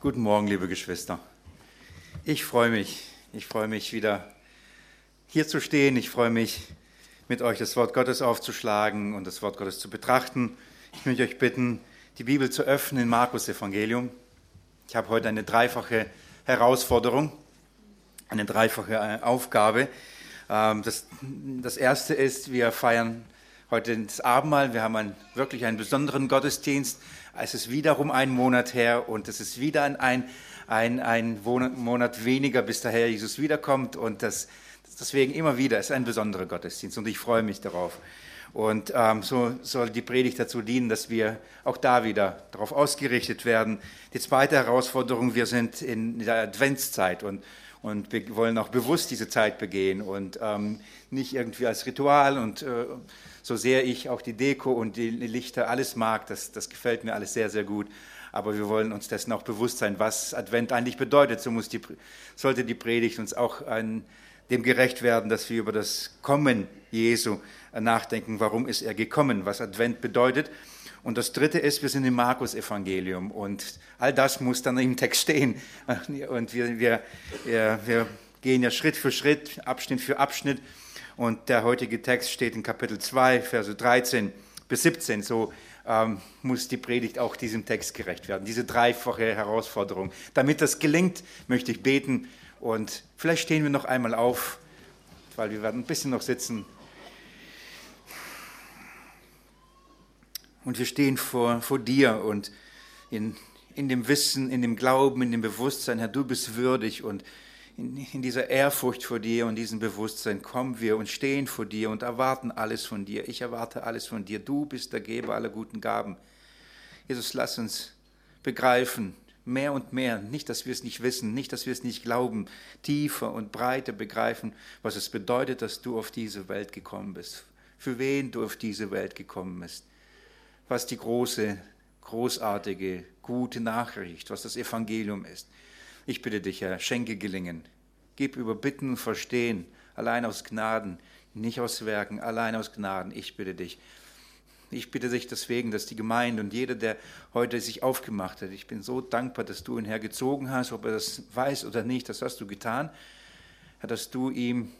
Guten Morgen, liebe Geschwister. Ich freue mich wieder hier zu stehen. Ich freue mich, mit euch das Wort Gottes aufzuschlagen und das Wort Gottes zu betrachten. Ich möchte euch bitten, die Bibel zu öffnen im Markus-Evangelium. Ich habe heute eine dreifache Herausforderung, eine dreifache Aufgabe. Das erste ist, wir feiern heute das Abendmahl. Wir haben wirklich einen besonderen Gottesdienst. Es ist wiederum ein Monat her und es ist wieder ein Monat weniger, bis der Herr Jesus wiederkommt. Und deswegen immer wieder ist ein besonderer Gottesdienst und ich freue mich darauf. Und so soll die Predigt dazu dienen, dass wir auch da wieder darauf ausgerichtet werden. Die zweite Herausforderung, wir sind in der Adventszeit und wir wollen auch bewusst diese Zeit begehen und nicht irgendwie als Ritual. Und so sehr ich auch die Deko und die Lichter alles mag, das gefällt mir alles sehr, sehr gut. Aber wir wollen uns dessen auch bewusst sein, was Advent eigentlich bedeutet. So sollte die Predigt uns auch dem gerecht werden, dass wir über das Kommen Jesu nachdenken. Warum ist er gekommen? Was Advent bedeutet. Und das Dritte ist, wir sind im Markus-Evangelium und all das muss dann im Text stehen. Und wir gehen ja Schritt für Schritt, Abschnitt für Abschnitt. Und der heutige Text steht in Kapitel 2, Verse 13 bis 17. So muss die Predigt auch diesem Text gerecht werden. Diese dreifache Herausforderung. Damit das gelingt, möchte ich beten. Und vielleicht stehen wir noch einmal auf, weil wir werden ein bisschen noch sitzen. Und wir stehen vor dir und in dem Wissen, in dem Glauben, in dem Bewusstsein, Herr, du bist würdig und in dieser Ehrfurcht vor dir und diesem Bewusstsein kommen wir und stehen vor dir und erwarten alles von dir. Ich erwarte alles von dir. Du bist der Geber aller guten Gaben. Jesus, lass uns begreifen, mehr und mehr, nicht, dass wir es nicht wissen, nicht, dass wir es nicht glauben, tiefer und breiter begreifen, was es bedeutet, dass du auf diese Welt gekommen bist, für wen du auf diese Welt gekommen bist. Was die große, großartige, gute Nachricht, was das Evangelium ist. Ich bitte dich, Herr, schenke Gelingen. Gib über Bitten und Verstehen, allein aus Gnaden, nicht aus Werken, allein aus Gnaden. Ich bitte dich. Ich bitte dich deswegen, dass die Gemeinde und jeder, der heute sich aufgemacht hat, ich bin so dankbar, dass du ihn hergezogen hast, ob er das weiß oder nicht, das hast du getan, Herr, dass du ihm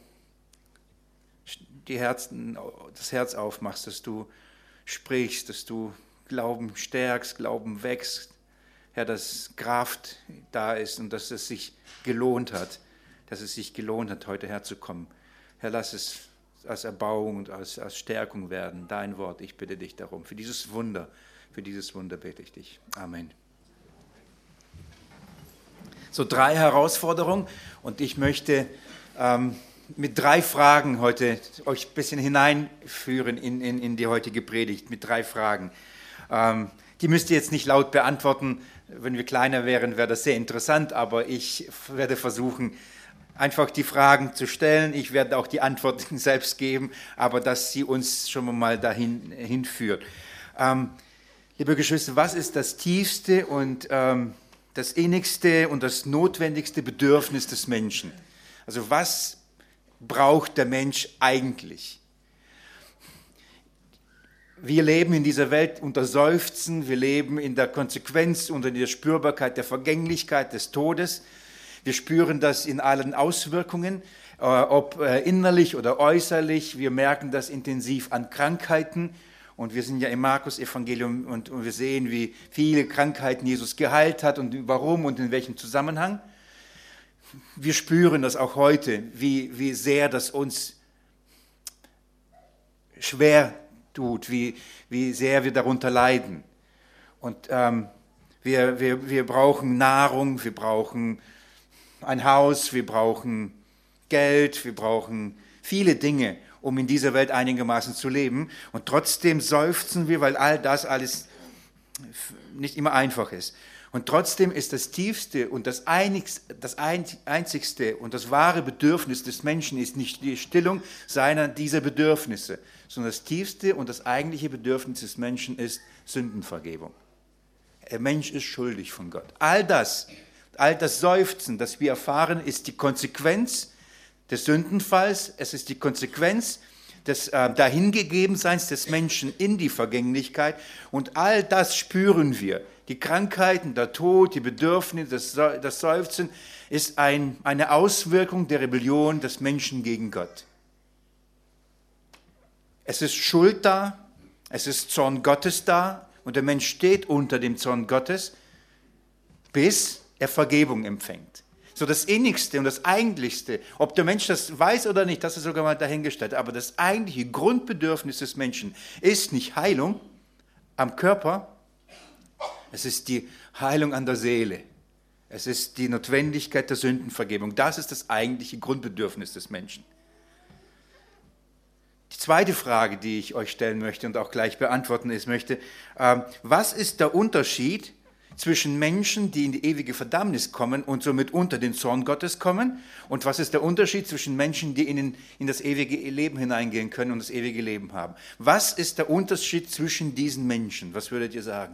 das Herz aufmachst, dass du sprichst, dass du Glauben stärkst, Glauben wächst, Herr, dass Kraft da ist und dass es sich gelohnt hat, heute herzukommen. Herr, lass es als Erbauung und als Stärkung werden, dein Wort, ich bitte dich darum. Für dieses Wunder bete ich dich. Amen. So 3 Herausforderungen und ich möchte mit 3 Fragen heute euch ein bisschen hineinführen in die heutige Predigt, mit 3 Fragen. Die müsst ihr jetzt nicht laut beantworten. Wenn wir kleiner wären, wäre das sehr interessant, aber ich werde versuchen, einfach die Fragen zu stellen. Ich werde auch die Antworten selbst geben, aber dass sie uns schon mal dahin hinführt. Liebe Geschwister, was ist das tiefste und das innigste und das notwendigste Bedürfnis des Menschen? Also was braucht der Mensch eigentlich? Wir leben in dieser Welt unter Seufzen, wir leben in der Konsequenz, unter der Spürbarkeit der Vergänglichkeit, des Todes. Wir spüren das in allen Auswirkungen, ob innerlich oder äußerlich. Wir merken das intensiv an Krankheiten. Und wir sind ja im Markus-Evangelium und wir sehen, wie viele Krankheiten Jesus geheilt hat und warum und in welchem Zusammenhang. Wir spüren das auch heute, wie sehr das uns schwer tut, wie sehr wir darunter leiden. Und wir brauchen Nahrung, wir brauchen ein Haus, wir brauchen Geld, wir brauchen viele Dinge, um in dieser Welt einigermaßen zu leben. Und trotzdem seufzen wir, weil alles nicht immer einfach ist. Und trotzdem ist das tiefste und das einzigste und das wahre Bedürfnis des Menschen ist nicht die Stillung dieser Bedürfnisse, sondern das tiefste und das eigentliche Bedürfnis des Menschen ist Sündenvergebung. Der Mensch ist schuldig von Gott. All das Seufzen, das wir erfahren, ist die Konsequenz des Sündenfalls. Es ist die Konsequenz des Dahingegebenseins des Menschen in die Vergänglichkeit. Und all das spüren wir. Die Krankheiten, der Tod, die Bedürfnisse, das Seufzen ist eine Auswirkung der Rebellion des Menschen gegen Gott. Es ist Schuld da, es ist Zorn Gottes da und der Mensch steht unter dem Zorn Gottes, bis er Vergebung empfängt. So das Innigste und das Eigentlichste, ob der Mensch das weiß oder nicht, das ist sogar mal dahingestellt, aber das eigentliche Grundbedürfnis des Menschen ist nicht Heilung am Körper, es ist die Heilung an der Seele. Es ist die Notwendigkeit der Sündenvergebung. Das ist das eigentliche Grundbedürfnis des Menschen. Die zweite Frage, die ich euch stellen möchte und auch gleich beantworten möchte, was ist der Unterschied zwischen Menschen, die in die ewige Verdammnis kommen und somit unter den Zorn Gottes kommen? Und was ist der Unterschied zwischen Menschen, die in das ewige Leben hineingehen können und das ewige Leben haben? Was ist der Unterschied zwischen diesen Menschen? Was würdet ihr sagen?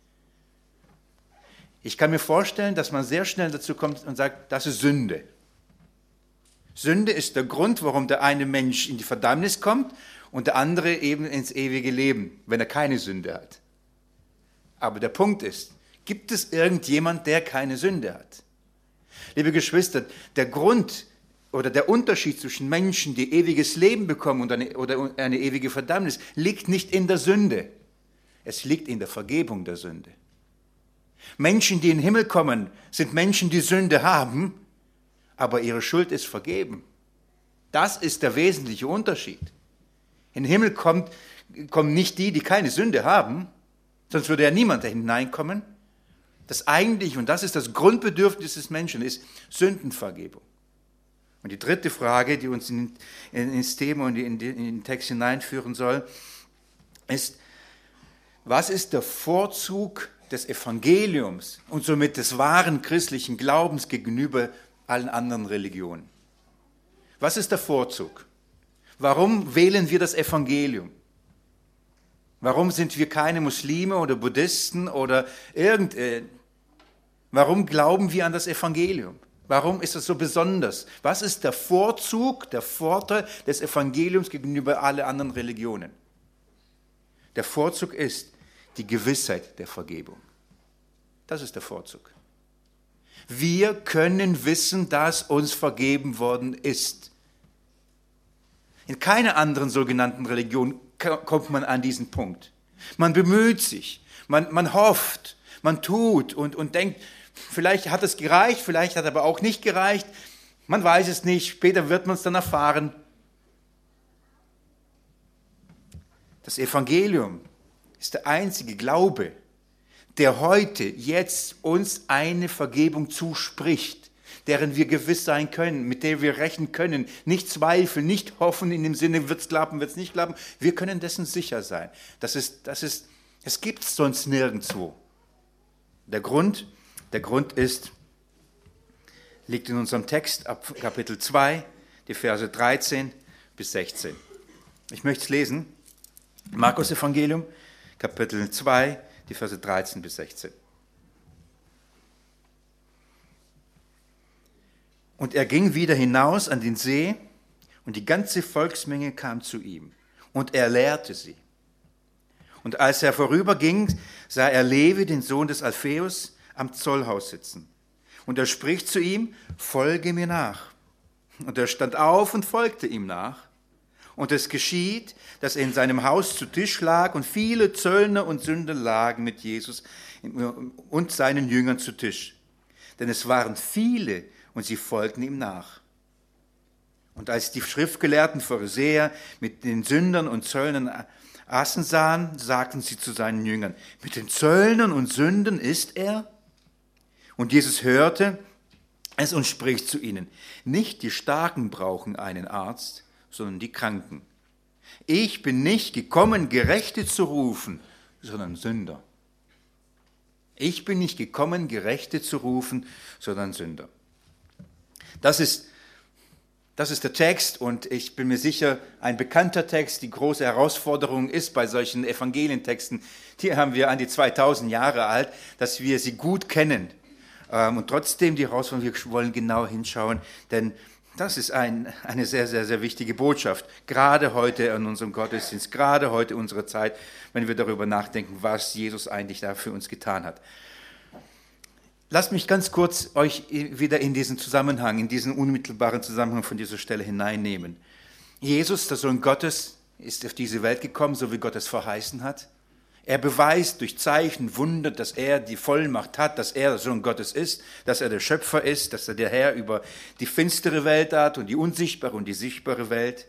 Ich kann mir vorstellen, dass man sehr schnell dazu kommt und sagt, das ist Sünde. Sünde ist der Grund, warum der eine Mensch in die Verdammnis kommt und der andere eben ins ewige Leben, wenn er keine Sünde hat. Aber der Punkt ist, gibt es irgendjemand, der keine Sünde hat? Liebe Geschwister, der Grund oder der Unterschied zwischen Menschen, die ewiges Leben bekommen und eine ewige Verdammnis, liegt nicht in der Sünde. Es liegt in der Vergebung der Sünde. Menschen, die in den Himmel kommen, sind Menschen, die Sünde haben, aber ihre Schuld ist vergeben. Das ist der wesentliche Unterschied. In den Himmel kommen nicht die, die keine Sünde haben, sonst würde ja niemand da hineinkommen. Das eigentliche, und das ist das Grundbedürfnis des Menschen, ist Sündenvergebung. Und die dritte Frage, die uns ins Thema und in den Text hineinführen soll, ist, was ist der Vorzug des Evangeliums und somit des wahren christlichen Glaubens gegenüber allen anderen Religionen? Was ist der Vorzug? Warum wählen wir das Evangelium? Warum sind wir keine Muslime oder Buddhisten oder warum glauben wir an das Evangelium? Warum ist es so besonders? Was ist der Vorzug, der Vorteil des Evangeliums gegenüber allen anderen Religionen? Der Vorzug ist die Gewissheit der Vergebung. Das ist der Vorzug. Wir können wissen, dass uns vergeben worden ist. In keiner anderen sogenannten Religion kommt man an diesen Punkt. Man bemüht sich, man hofft, man tut und denkt, vielleicht hat es gereicht, vielleicht hat es aber auch nicht gereicht. Man weiß es nicht, später wird man es dann erfahren. Das Evangelium ist der einzige Glaube, der heute, jetzt uns eine Vergebung zuspricht, deren wir gewiss sein können, mit der wir rechnen können, nicht zweifeln, nicht hoffen in dem Sinne, wird es klappen, wird es nicht klappen. Wir können dessen sicher sein. Es gibt es sonst nirgendwo. Der Grund liegt in unserem Text ab Kapitel 2, die Verse 13 bis 16. Ich möchte es lesen. Markus Evangelium, Kapitel 2, die Verse 13 bis 16. Und er ging wieder hinaus an den See, und die ganze Volksmenge kam zu ihm, und er lehrte sie. Und als er vorüberging, sah er Levi, den Sohn des Alpheus, am Zollhaus sitzen. Und er spricht zu ihm, folge mir nach. Und er stand auf und folgte ihm nach. Und es geschieht, dass er in seinem Haus zu Tisch lag, und viele Zöllner und Sünder lagen mit Jesus und seinen Jüngern zu Tisch. Denn es waren viele, und sie folgten ihm nach. Und als die Schriftgelehrten Pharisäer mit den Sündern und Zöllnern aßen sahen, sagten sie zu seinen Jüngern, mit den Zöllnern und Sündern isst er? Und Jesus hörte es und spricht zu ihnen, nicht die Starken brauchen einen Arzt, sondern die Kranken. Ich bin nicht gekommen, Gerechte zu rufen, sondern Sünder. Ich bin nicht gekommen, Gerechte zu rufen, sondern Sünder. Das ist der Text, und ich bin mir sicher, ein bekannter Text. Die große Herausforderung ist bei solchen Evangelientexten, die haben wir an die 2000 Jahre alt, dass wir sie gut kennen. Und trotzdem die Herausforderung, wir wollen genau hinschauen, denn Das ist eine sehr, sehr, sehr wichtige Botschaft, gerade heute in unserem Gottesdienst, gerade heute in unserer Zeit, wenn wir darüber nachdenken, was Jesus eigentlich da für uns getan hat. Lasst mich ganz kurz euch wieder in diesen Zusammenhang, in diesen unmittelbaren Zusammenhang von dieser Stelle hineinnehmen. Jesus, der Sohn Gottes, ist auf diese Welt gekommen, so wie Gott es verheißen hat. Er beweist durch Zeichen, Wunder, dass er die Vollmacht hat, dass er der Sohn Gottes ist, dass er der Schöpfer ist, dass er der Herr über die finstere Welt hat und die unsichtbare und die sichtbare Welt.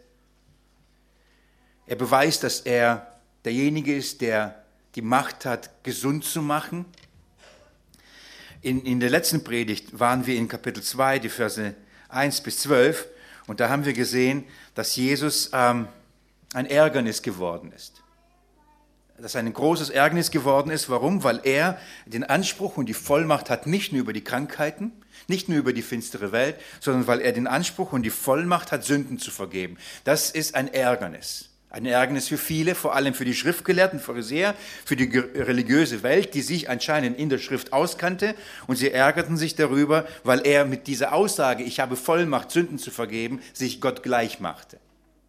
Er beweist, dass er derjenige ist, der die Macht hat, gesund zu machen. In der letzten Predigt waren wir in Kapitel 2, die Verse 1 bis 12, und da haben wir gesehen, dass Jesus ein Ärgernis geworden ist. Dass ein großes Ärgernis geworden ist. Warum? Weil er den Anspruch und die Vollmacht hat, nicht nur über die Krankheiten, nicht nur über die finstere Welt, sondern weil er den Anspruch und die Vollmacht hat, Sünden zu vergeben. Das ist ein Ärgernis. Ein Ärgernis für viele, vor allem für die schriftgelehrten Pharisäer, für die religiöse Welt, die sich anscheinend in der Schrift auskannte. Und sie ärgerten sich darüber, weil er mit dieser Aussage, ich habe Vollmacht, Sünden zu vergeben, sich Gott gleich machte.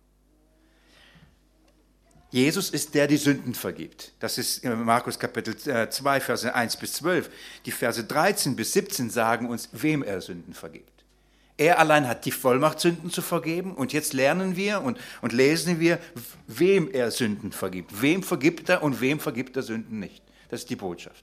Jesus ist der, die Sünden vergibt. Das ist Markus Kapitel 2, Verse 1 bis 12. Die Verse 13 bis 17 sagen uns, wem er Sünden vergibt. Er allein hat die Vollmacht, Sünden zu vergeben. Und jetzt lernen wir und lesen wir, wem er Sünden vergibt. Wem vergibt er und wem vergibt er Sünden nicht. Das ist die Botschaft.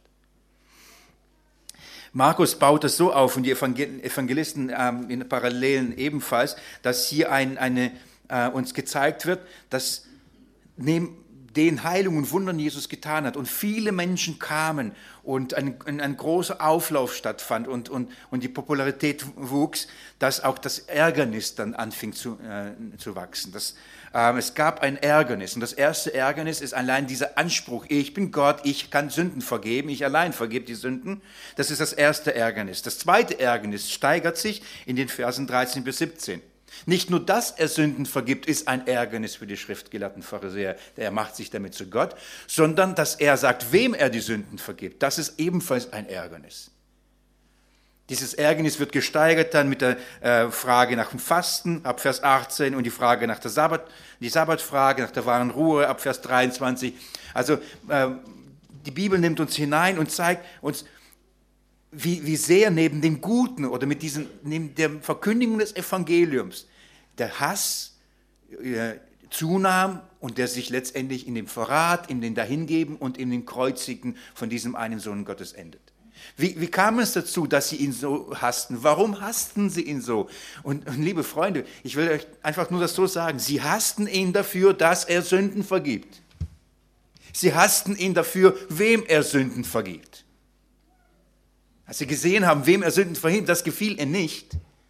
Markus baut das so auf und die Evangelisten in Parallelen ebenfalls, dass hier uns gezeigt wird, dass neben den Heilungen und Wundern Jesus getan hat und viele Menschen kamen und ein großer Auflauf stattfand und die Popularität wuchs, dass auch das Ärgernis dann anfing zu wachsen. Es gab ein Ärgernis und das erste Ärgernis ist allein dieser Anspruch, ich bin Gott, ich kann Sünden vergeben, ich allein vergebe die Sünden. Das ist das erste Ärgernis. Das zweite Ärgernis steigert sich in den Versen 13 bis 17. Nicht nur, dass er Sünden vergibt, ist ein Ärgernis für die schriftgelehrten Pharisäer, er macht sich damit zu Gott, sondern dass er sagt, wem er die Sünden vergibt, das ist ebenfalls ein Ärgernis. Dieses Ärgernis wird gesteigert dann mit der Frage nach dem Fasten ab Vers 18 und die Frage nach der Sabbatfrage, nach der wahren Ruhe ab Vers 23. Also die Bibel nimmt uns hinein und zeigt uns, wie sehr neben dem Guten oder neben der Verkündigung des Evangeliums der Hass zunahm und der sich letztendlich in dem Verrat, in den Dahingeben und in den Kreuzigen von diesem einen Sohn Gottes endet. Wie kam es dazu, dass sie ihn so hassten? Warum hassten sie ihn so? Und liebe Freunde, ich will euch einfach nur das so sagen, sie hassten ihn dafür, dass er Sünden vergibt. Sie hassten ihn dafür, wem er Sünden vergibt. Als sie gesehen haben, wem er Sünden vergibt, das gefiel ihnen nicht.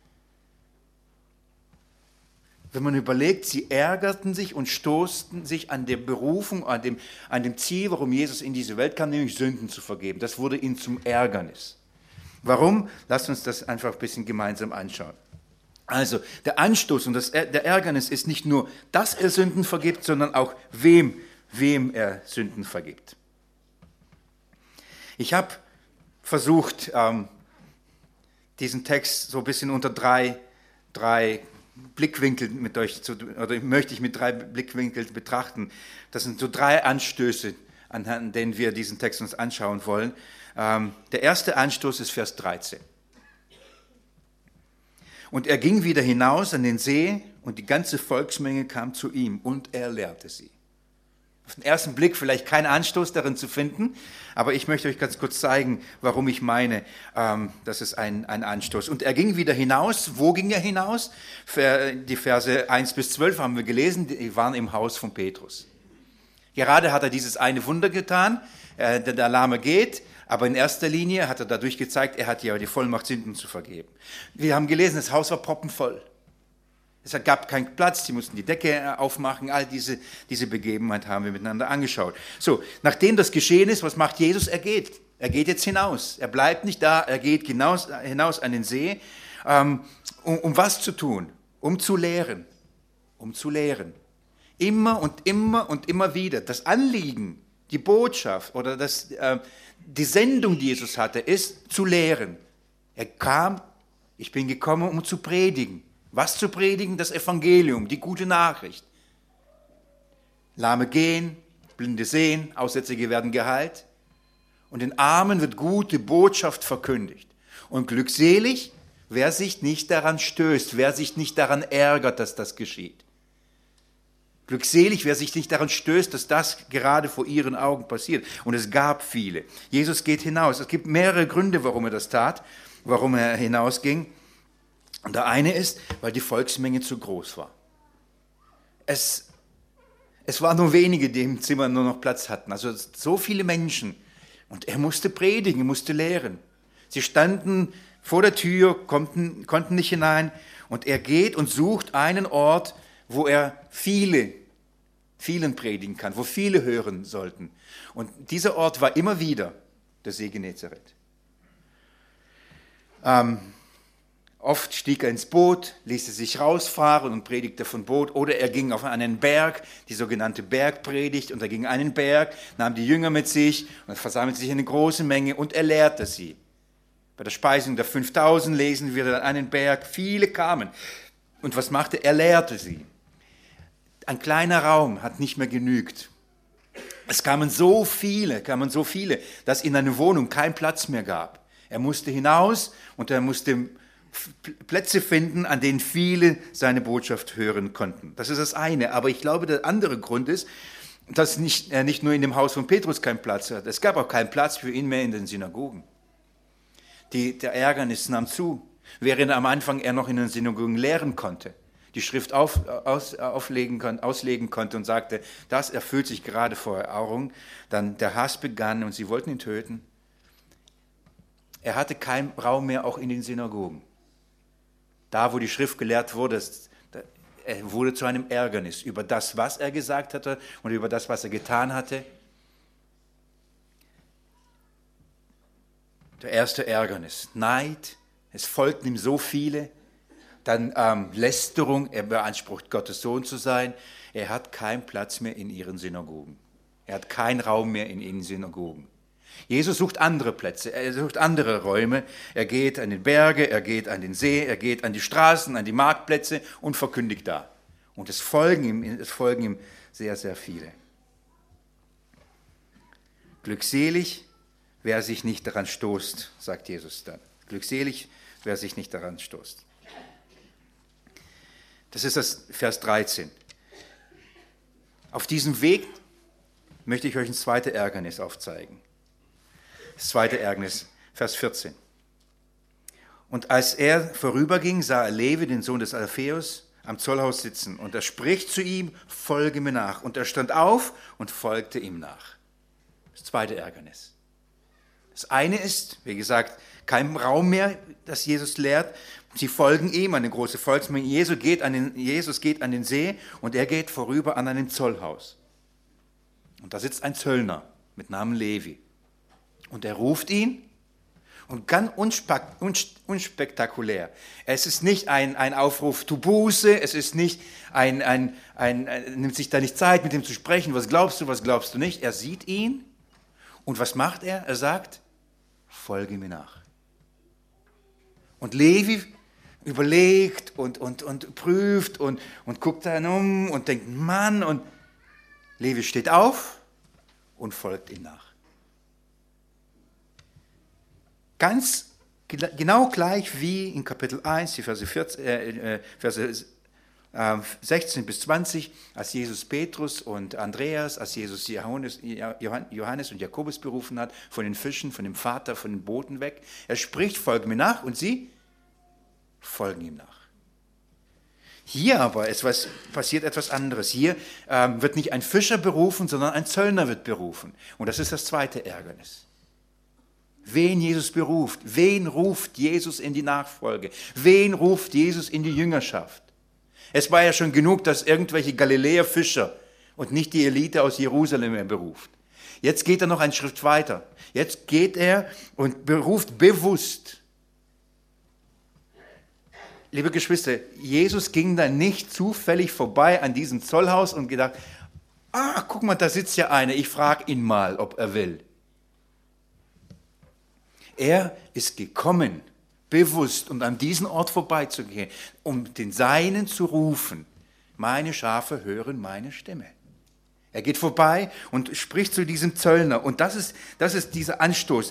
Wenn man überlegt, sie ärgerten sich und stoßten sich an der Berufung, an dem Ziel, warum Jesus in diese Welt kam, nämlich Sünden zu vergeben. Das wurde ihnen zum Ärgernis. Warum? Lasst uns das einfach ein bisschen gemeinsam anschauen. Also der Anstoß und der Ärgernis ist nicht nur, dass er Sünden vergibt, sondern auch wem er Sünden vergibt. Ich habe versucht, diesen Text so ein bisschen unter drei Blickwinkeln möchte ich mit drei Blickwinkeln betrachten. Das sind so drei Anstöße, anhand denen wir diesen Text uns anschauen wollen. Der erste Anstoß ist Vers 13. Und er ging wieder hinaus an den See und die ganze Volksmenge kam zu ihm und er lehrte sie. Auf den ersten Blick vielleicht kein Anstoß darin zu finden, aber ich möchte euch ganz kurz zeigen, warum ich meine, das ist ein Anstoß. Und er ging wieder hinaus. Wo ging er hinaus? Die Verse 1 bis 12 haben wir gelesen, die waren im Haus von Petrus. Gerade hat er dieses eine Wunder getan, der Lahme geht, aber in erster Linie hat er dadurch gezeigt, er hat ja die Vollmacht, Sünden zu vergeben. Wir haben gelesen, das Haus war proppenvoll. Es gab keinen Platz, sie mussten die Decke aufmachen, all diese Begebenheit haben wir miteinander angeschaut. So, nachdem das geschehen ist, was macht Jesus? Er geht jetzt hinaus. Er bleibt nicht da, er geht hinaus an den See, um was zu tun? Um zu lehren. Immer und immer wieder. Das Anliegen, die Botschaft oder die Sendung, die Jesus hatte, ist zu lehren. Er kam, ich bin gekommen, um zu predigen. Was zu predigen? Das Evangelium, die gute Nachricht. Lahme gehen, Blinde sehen, Aussätzige werden geheilt. Und den Armen wird gute Botschaft verkündigt. Und glückselig, wer sich nicht daran stößt, wer sich nicht daran ärgert, dass das geschieht. Glückselig, wer sich nicht daran stößt, dass das gerade vor ihren Augen passiert. Und es gab viele. Jesus geht hinaus. Es gibt mehrere Gründe, warum er das tat, warum er hinausging. Und der eine ist, weil die Volksmenge zu groß war. Es waren nur wenige, die im Zimmer nur noch Platz hatten. Also so viele Menschen. Und er musste predigen, musste lehren. Sie standen vor der Tür, konnten nicht hinein. Und er geht und sucht einen Ort, wo er vielen predigen kann, wo viele hören sollten. Und dieser Ort war immer wieder der See Genezareth. Oft stieg er ins Boot, ließ es sich rausfahren und predigte von Boot. Oder er ging auf einen Berg, die sogenannte Bergpredigt. Und er ging einen Berg, nahm die Jünger mit sich und versammelte sich eine große Menge und er lehrte sie. Bei der Speisung der 5000 lesen wir dann einen Berg, viele kamen. Und was machte er? Er lehrte sie. Ein kleiner Raum hat nicht mehr genügt. Es kamen so viele, dass in einer Wohnung kein Platz mehr gab. Er musste hinaus und er musste Plätze finden, an denen viele seine Botschaft hören konnten. Das ist das eine. Aber ich glaube, der andere Grund ist, dass er nicht nur in dem Haus von Petrus keinen Platz hat. Es gab auch keinen Platz für ihn mehr in den Synagogen. Der Ärgernis nahm zu, während am Anfang er noch in den Synagogen lehren konnte, die Schrift auslegen konnte und sagte, das erfüllt sich gerade vor Augen. Dann der Hass begann und sie wollten ihn töten. Er hatte keinen Raum mehr auch in den Synagogen. Da, wo die Schrift gelehrt wurde, er wurde zu einem Ärgernis über das, was er gesagt hatte und über das, was er getan hatte. Der erste Ärgernis, Neid, es folgten ihm so viele. Dann Lästerung, er beansprucht, Gottes Sohn zu sein. Er hat keinen Platz mehr in ihren Synagogen. Er hat keinen Raum mehr in ihren Synagogen. Jesus sucht andere Plätze, er sucht andere Räume. Er geht an den Berge, er geht an den See, er geht an die Straßen, an die Marktplätze und verkündigt da. Und es folgen ihm sehr, sehr viele. Glückselig, wer sich nicht daran stoßt, sagt Jesus dann. Glückselig, wer sich nicht daran stoßt. Das ist das Vers 13. Auf diesem Weg möchte ich euch ein zweites Ärgernis aufzeigen. Das zweite Ärgernis, Vers 14. Und als er vorüberging, sah er Levi, den Sohn des Alpheus, am Zollhaus sitzen. Und er spricht zu ihm, folge mir nach. Und er stand auf und folgte ihm nach. Das zweite Ärgernis. Das eine ist, wie gesagt, kein Raum mehr, das Jesus lehrt. Sie folgen ihm, eine große Volksmenge. Jesus geht an den See und er geht vorüber an einem Zollhaus. Und da sitzt ein Zöllner mit Namen Levi. Und er ruft ihn und ganz unspektakulär. Es ist nicht ein Aufruf, tu Buße, es ist nicht nimmt sich da nicht Zeit, mit ihm zu sprechen, was glaubst du nicht. Er sieht ihn und was macht er? Er sagt, folge mir nach. Und Levi überlegt und prüft und guckt dann um und denkt, Mann, und Levi steht auf und folgt ihm nach. Ganz genau gleich wie in Kapitel 1, die Verse 16 bis 20, als Jesus Petrus und Andreas, als Jesus Johannes und Jakobus berufen hat, von den Fischen, von dem Vater, von den Booten weg. Er spricht, folge mir nach, und sie folgen ihm nach. Hier aber passiert etwas anderes. Hier wird nicht ein Fischer berufen, sondern ein Zöllner wird berufen. Und das ist das zweite Ärgernis. Wen Jesus beruft, wen ruft Jesus in die Nachfolge, wen ruft Jesus in die Jüngerschaft. Es war ja schon genug, dass irgendwelche Galiläer Fischer und nicht die Elite aus Jerusalem er beruft. Jetzt geht er noch einen Schritt weiter. Jetzt geht er und beruft bewusst. Liebe Geschwister, Jesus ging da nicht zufällig vorbei an diesem Zollhaus und gedacht, guck mal, da sitzt ja einer, ich frage ihn mal, ob er will. Er ist gekommen, bewusst und an diesen Ort vorbeizugehen, um den Seinen zu rufen, meine Schafe hören meine Stimme. Er geht vorbei und spricht zu diesem Zöllner. Und das ist dieser Anstoß.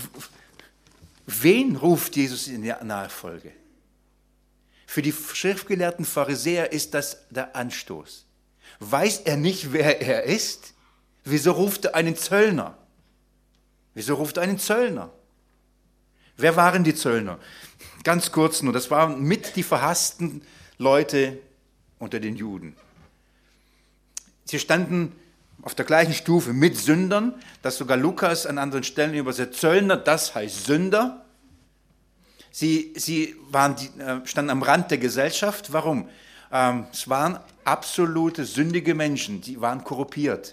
Wen ruft Jesus in der Nachfolge? Für die schriftgelehrten Pharisäer ist das der Anstoß. Weiß er nicht, wer er ist? Wieso ruft er einen Zöllner? Wieso ruft er einen Zöllner? Wer waren die Zöllner? Ganz kurz nur, das waren mit die verhassten Leute unter den Juden. Sie standen auf der gleichen Stufe mit Sündern, das sogar Lukas an anderen Stellen übersetzt. Zöllner, das heißt Sünder. Sie standen am Rand der Gesellschaft. Warum? Es waren absolute sündige Menschen, die waren korrumpiert.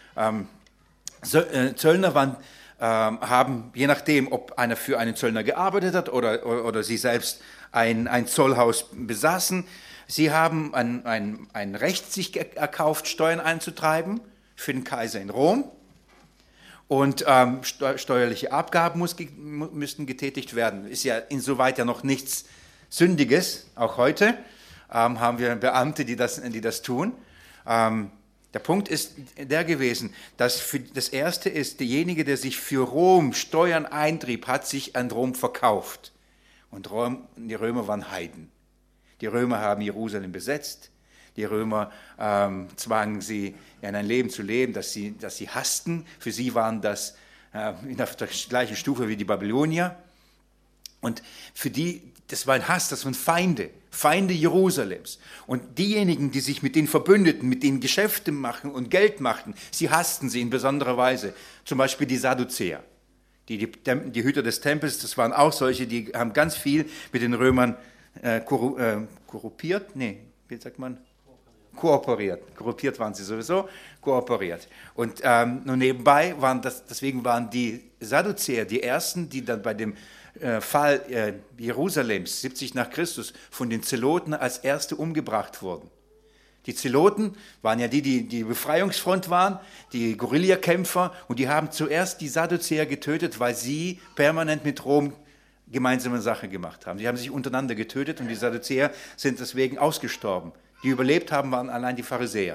Zöllner haben, je nachdem, ob einer für einen Zöllner gearbeitet hat oder sie selbst ein Zollhaus besaßen, sie haben ein Recht sich erkauft, Steuern einzutreiben für den Kaiser in Rom. Und steuerliche Abgaben müssten getätigt werden. Ist ja insoweit ja noch nichts Sündiges, auch heute haben wir Beamte, die das tun. Der Punkt ist der gewesen, dass das Erste ist, derjenige, der sich für Rom Steuern eintrieb, hat sich an Rom verkauft. Und die Römer waren Heiden. Die Römer haben Jerusalem besetzt. Die Römer zwangen sie, in ein Leben zu leben, das sie hassten. Für sie waren das auf der gleichen Stufe wie die Babylonier. Und für die, das war ein Hass, das waren Feinde Jerusalems. Und diejenigen, die sich mit denen verbündeten, mit denen Geschäfte machen und Geld machten, sie hassten sie in besonderer Weise. Zum Beispiel die Sadduzäer, die Hüter des Tempels, das waren auch solche, die haben ganz viel mit den Römern korrumpiert. Nee, wie sagt man? Kooperiert. Korrumpiert waren sie sowieso, kooperiert. Und nur nebenbei deswegen waren die Sadduzäer die ersten, die dann bei dem Fall Jerusalems 70 nach Christus von den Zeloten als erste umgebracht wurden. Die Zeloten waren ja die Befreiungsfront waren, die Guerillakämpfer, und die haben zuerst die Sadduzäer getötet, weil sie permanent mit Rom gemeinsame Sache gemacht haben. Sie haben sich untereinander getötet und die Sadduzäer sind deswegen ausgestorben. Die überlebt haben, waren allein die Pharisäer.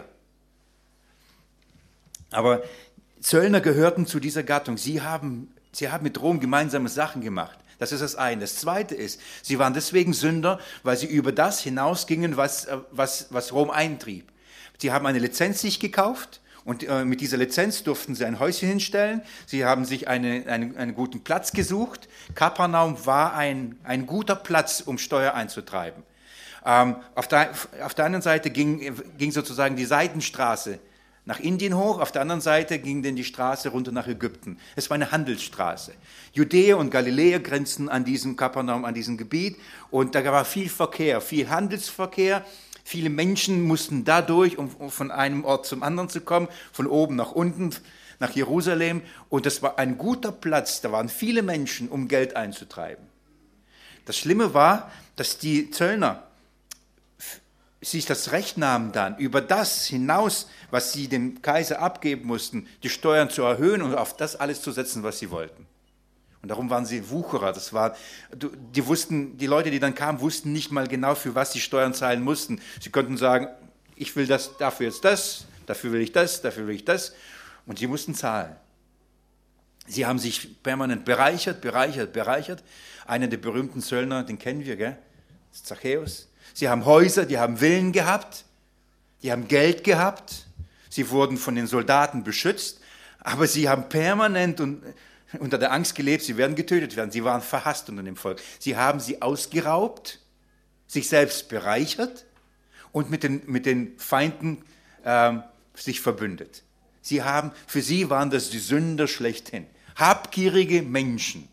Aber Zöllner gehörten zu dieser Gattung. Sie haben mit Rom gemeinsame Sachen gemacht. Das ist das eine. Das zweite ist, sie waren deswegen Sünder, weil sie über das hinausgingen, was Rom eintrieb. Sie haben eine Lizenz sich gekauft und mit dieser Lizenz durften sie ein Häuschen hinstellen. Sie haben sich einen guten Platz gesucht. Kapernaum war ein guter Platz, um Steuer einzutreiben. Auf der anderen Seite ging sozusagen die Seitenstraße nach Indien hoch, auf der anderen Seite ging dann die Straße runter nach Ägypten. Es war eine Handelsstraße. Judäa und Galiläa grenzten an diesem Kapernaum, an diesem Gebiet, und da war viel Verkehr, viel Handelsverkehr. Viele Menschen mussten dadurch, um von einem Ort zum anderen zu kommen, von oben nach unten, nach Jerusalem. Und das war ein guter Platz, da waren viele Menschen, um Geld einzutreiben. Das Schlimme war, dass die Zöllner sich das Recht nahmen, dann über das hinaus, was sie dem Kaiser abgeben mussten, die Steuern zu erhöhen und auf das alles zu setzen, was sie wollten. Und darum waren sie Wucherer. Die Leute, die dann kamen, wussten nicht mal genau, für was sie Steuern zahlen mussten. Sie konnten sagen, ich will das, dafür jetzt das, dafür will ich das, dafür will ich das. Und sie mussten zahlen. Sie haben sich permanent bereichert. Einer der berühmten Zöllner, den kennen wir, gell? Das ist Zachäus. Sie haben Häuser, die haben Villen gehabt, die haben Geld gehabt, sie wurden von den Soldaten beschützt, aber sie haben permanent unter der Angst gelebt, sie werden getötet werden. Sie waren verhasst unter dem Volk. Sie haben sie ausgeraubt, sich selbst bereichert und mit den Feinden sich verbündet. Für sie waren das die Sünder schlechthin. Habgierige Menschen.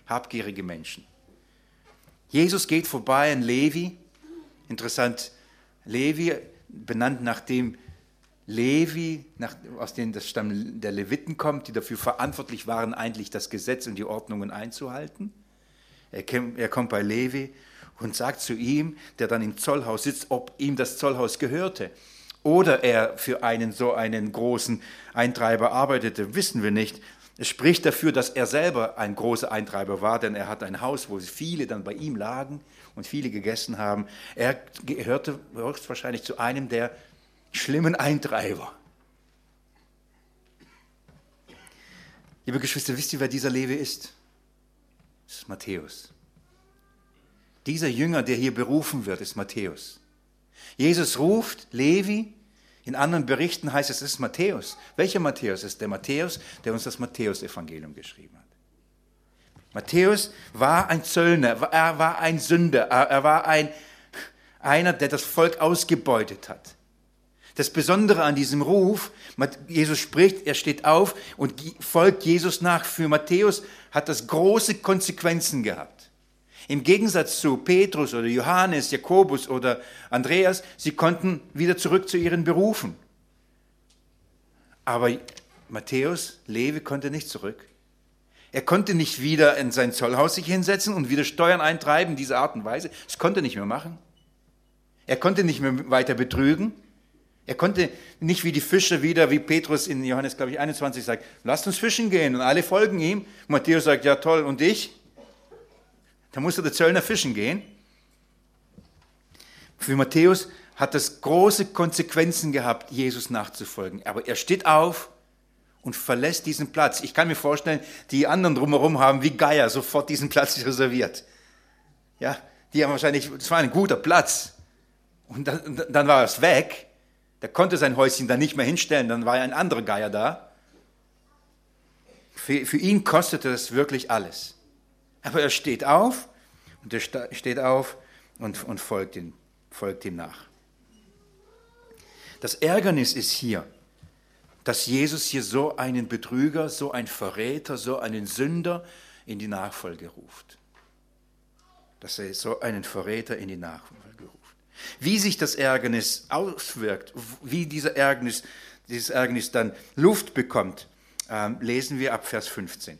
Jesus geht vorbei an Levi. Interessant, Levi, benannt nachdem Levi, aus dem das Stamm der Leviten kommt, die dafür verantwortlich waren, eigentlich das Gesetz und die Ordnungen einzuhalten. Er kommt bei Levi und sagt zu ihm, der dann im Zollhaus sitzt, ob ihm das Zollhaus gehörte. Oder er für einen großen Eintreiber arbeitete, wissen wir nicht. Es spricht dafür, dass er selber ein großer Eintreiber war, denn er hatte ein Haus, wo viele dann bei ihm lagen und viele gegessen haben. Er gehörte höchstwahrscheinlich zu einem der schlimmen Eintreiber. Liebe Geschwister, wisst ihr, wer dieser Levi ist? Das ist Matthäus. Dieser Jünger, der hier berufen wird, ist Matthäus. Jesus ruft Levi. In anderen Berichten heißt es ist Matthäus. Welcher Matthäus? Es ist der Matthäus, der uns das Matthäus-Evangelium geschrieben hat. Matthäus war ein Zöllner, er war ein Sünder, er war einer, der das Volk ausgebeutet hat. Das Besondere an diesem Ruf, Jesus spricht, er steht auf und folgt Jesus nach. Für Matthäus hat das große Konsequenzen gehabt. Im Gegensatz zu Petrus oder Johannes, Jakobus oder Andreas, sie konnten wieder zurück zu ihren Berufen. Aber Matthäus, Levi, konnte nicht zurück. Er konnte nicht wieder in sein Zollhaus sich hinsetzen und wieder Steuern eintreiben, diese Art und Weise. Das konnte er nicht mehr machen. Er konnte nicht mehr weiter betrügen. Er konnte nicht wie die Fischer wieder, wie Petrus in Johannes, glaube ich, 21 sagt, lasst uns fischen gehen und alle folgen ihm. Matthäus sagt, ja toll, und ich? Da musste der Zöllner fischen gehen. Für Matthäus hat das große Konsequenzen gehabt, Jesus nachzufolgen. Aber er steht auf und verlässt diesen Platz. Ich kann mir vorstellen, die anderen drumherum haben wie Geier sofort diesen Platz reserviert. Ja, die haben wahrscheinlich, es war ein guter Platz. Und dann war es weg. Der konnte sein Häuschen dann nicht mehr hinstellen, dann war ja ein anderer Geier da. Für ihn kostete das wirklich alles. Aber er steht auf und folgt ihm nach. Das Ärgernis ist hier, dass Jesus hier so einen Betrüger, so einen Verräter, so einen Sünder in die Nachfolge ruft. Dass er so einen Verräter in die Nachfolge ruft. Wie sich das Ärgernis auswirkt, wie dieses Ärgernis dann Luft bekommt, lesen wir ab Vers 15.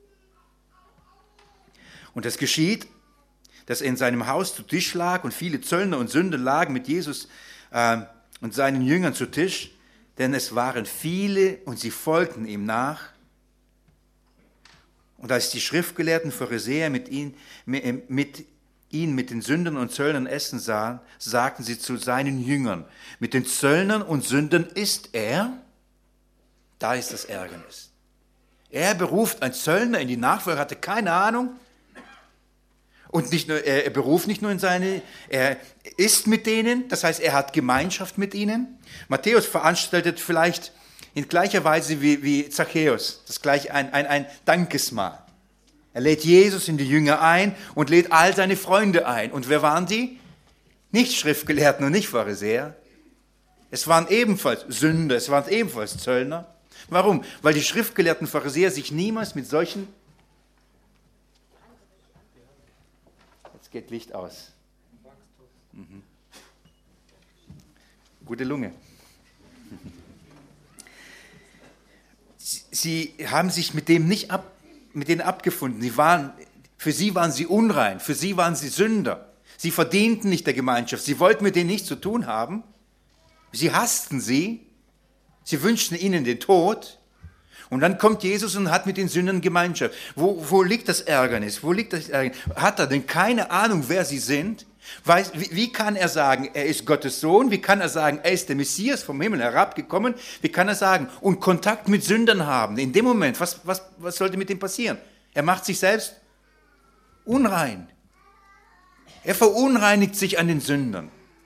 Und es geschieht, dass er in seinem Haus zu Tisch lag und viele Zöllner und Sünder lagen mit Jesus und seinen Jüngern zu Tisch, denn es waren viele und sie folgten ihm nach. Und als die Schriftgelehrten Pharisäer mit den Sündern und Zöllnern essen sahen, sagten sie zu seinen Jüngern, mit den Zöllnern und Sündern isst er? Da ist das Ärgernis. Er beruft einen Zöllner in die Nachfolge, hatte keine Ahnung. Und nicht nur, er beruft nicht nur er isst mit denen, das heißt, er hat Gemeinschaft mit ihnen. Matthäus veranstaltet vielleicht in gleicher Weise wie Zachäus, das gleich ein Dankesmahl. Er lädt Jesus in die Jünger ein und lädt all seine Freunde ein. Und wer waren die? Nicht Schriftgelehrten und nicht Pharisäer. Es waren ebenfalls Sünder, es waren ebenfalls Zöllner. Warum? Weil die Schriftgelehrten Pharisäer sich niemals mit solchen... Jetzt geht Licht aus. Mhm. Gute Lunge. Sie haben sich mit denen abgefunden. Für sie waren sie unrein, für sie waren sie Sünder. Sie verdienten nicht der Gemeinschaft, sie wollten mit denen nichts zu tun haben. Sie hassten sie, sie wünschten ihnen den Tod. Und dann kommt Jesus und hat mit den Sündern Gemeinschaft. Wo liegt das Ärgernis? Hat er denn keine Ahnung, wer sie sind? Wie kann er sagen, er ist Gottes Sohn? Wie kann er sagen, er ist der Messias vom Himmel herabgekommen? Wie kann er sagen, und Kontakt mit Sündern haben? In dem Moment, was sollte mit ihm passieren? Er macht sich selbst unrein. Er verunreinigt sich an den Sündern.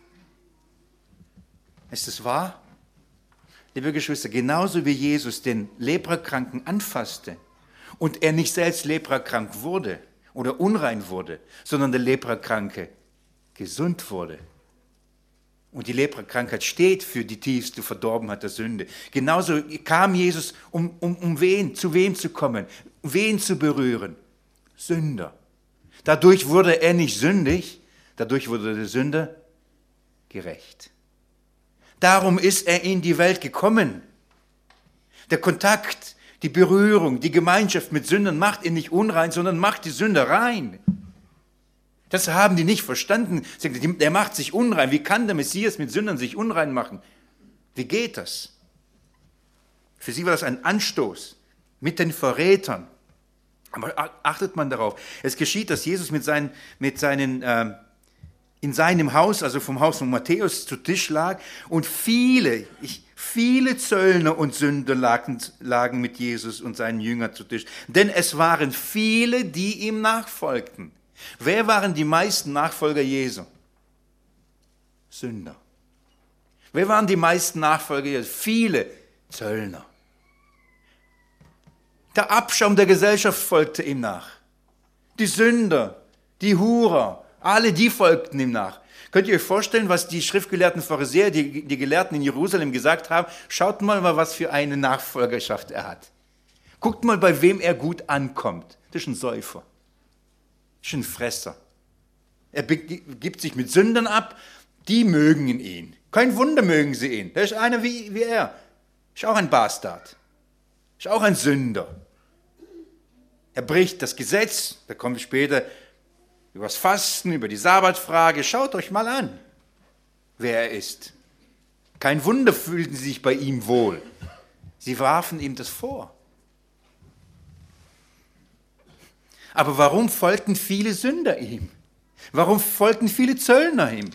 Ist es wahr? Liebe Geschwister, genauso wie Jesus den Leprakranken anfasste und er nicht selbst leprakrank wurde oder unrein wurde, sondern der Leprakranke gesund wurde. Und die Leprakrankheit steht für die tiefste Verdorbenheit der Sünde. Genauso kam Jesus, um zu wem zu kommen, wen zu berühren? Sünder. Dadurch wurde er nicht sündig, dadurch wurde der Sünder gerecht. Darum ist er in die Welt gekommen. Der Kontakt, die Berührung, die Gemeinschaft mit Sündern macht ihn nicht unrein, sondern macht die Sünder rein. Das haben die nicht verstanden. Der macht sich unrein. Wie kann der Messias mit Sündern sich unrein machen? Wie geht das? Für sie war das ein Anstoß. mit den Verrätern. Aber achtet man darauf, es geschieht, dass Jesus in seinem Haus, also vom Haus von Matthäus, zu Tisch lag und viele Zöllner und Sünder lagen mit Jesus und seinen Jüngern zu Tisch. Denn es waren viele, die ihm nachfolgten. Wer waren die meisten Nachfolger Jesu? Sünder. Wer waren die meisten Nachfolger Jesu? Viele Zöllner. Der Abschaum der Gesellschaft folgte ihm nach. Die Sünder, die Hurer, alle die folgten ihm nach. Könnt ihr euch vorstellen, was die schriftgelehrten Pharisäer, die Gelehrten in Jerusalem gesagt haben? Schaut mal, was für eine Nachfolgerschaft er hat. Guckt mal, bei wem er gut ankommt. Das ist ein Säufer. Das ist ein Fresser. Er gibt sich mit Sündern ab, die mögen ihn. Kein Wunder mögen sie ihn. Der ist einer wie er. Ist auch ein Bastard. Ist auch ein Sünder. Er bricht das Gesetz, da kommen wir später über das Fasten, über die Sabbatfrage. Schaut euch mal an, wer er ist. Kein Wunder fühlten sie sich bei ihm wohl. Sie warfen ihm das vor. Aber warum folgten viele Sünder ihm? Warum folgten viele Zöllner ihm?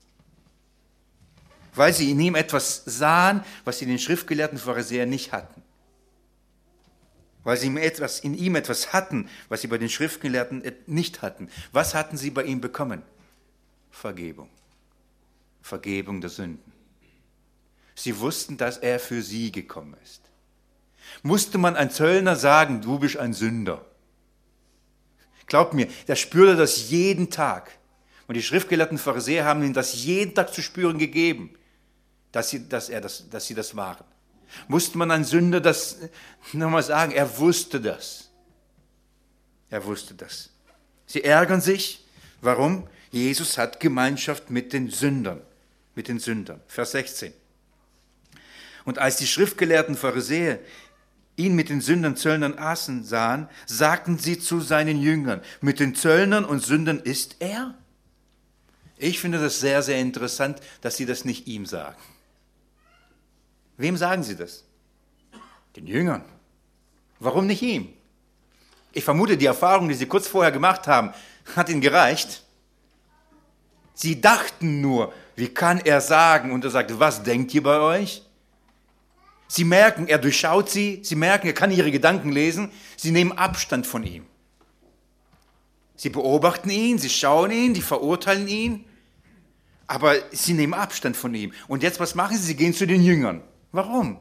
Weil sie in ihm etwas sahen, was sie den schriftgelehrten Pharisäern nicht hatten. Weil sie in ihm etwas hatten, was sie bei den Schriftgelehrten nicht hatten. Was hatten sie bei ihm bekommen? Vergebung. Vergebung der Sünden. Sie wussten, dass er für sie gekommen ist. Musste man ein Zöllner sagen, du bist ein Sünder? Glaubt mir, der spürte das jeden Tag. Und die schriftgelehrten Pharisäer haben ihm das jeden Tag zu spüren gegeben, dass sie das waren. Musste man ein Sünder das nochmal sagen? Er wusste das. Er wusste das. Sie ärgern sich. Warum? Jesus hat Gemeinschaft mit den Sündern. Mit den Sündern. Vers 16. Und als die schriftgelehrten Pharisäer ihn mit den Sündern, Zöllnern sahen, sagten sie zu seinen Jüngern, mit den Zöllnern und Sündern ist er? Ich finde das sehr, sehr interessant, dass sie das nicht ihm sagen. Wem sagen sie das? Den Jüngern. Warum nicht ihm? Ich vermute, die Erfahrung, die sie kurz vorher gemacht haben, hat ihnen gereicht. Sie dachten nur, wie kann er sagen? Und er sagt, was denkt ihr bei euch? Sie merken, er durchschaut sie. Sie merken, er kann ihre Gedanken lesen. Sie nehmen Abstand von ihm. Sie beobachten ihn, sie schauen ihn, die verurteilen ihn. Aber sie nehmen Abstand von ihm. Und jetzt, was machen sie? Sie gehen zu den Jüngern. Warum?